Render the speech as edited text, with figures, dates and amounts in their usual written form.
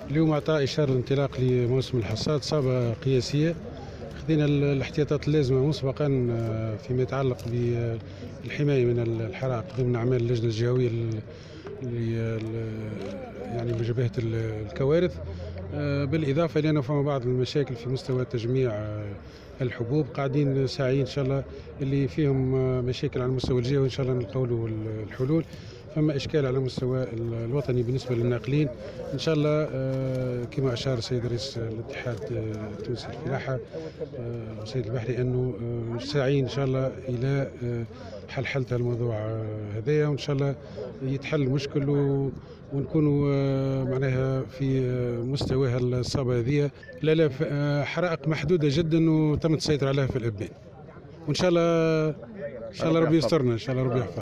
اليوم أعطى إشارة الانطلاق لموسم الحصاد، صابة قياسية. خذينا الاحتياطات اللازمة مسبقا فيما يتعلق بالحماية من الحرائق ضمن أعمال اللجنة الجهوية يعني مجابهة الكوارث. بالإضافة إلى أنه فما بعض المشاكل في مستوى تجميع الحبوب، قاعدين ساعيين إن شاء الله اللي فيهم مشاكل على المستوى الجهوي إن شاء الله نلقوا له الحلول. فما إشكال على المستوى الوطني بالنسبة للناقلين إن شاء الله، كما أشار السيد رئيس الاتحاد التونسي للفلاحة السيد البحري أنه ساعيين إن شاء الله إلى حل الموضوع هذايا، وإن شاء الله يتحل المشكل ونكونوا معناها في مستواها الصعبة هذه. لا حرائق محدودة جدا وتم السيطرة عليها في الإبان، وإن شاء الله ربي يسترنا، إن شاء الله ربي يحفظ.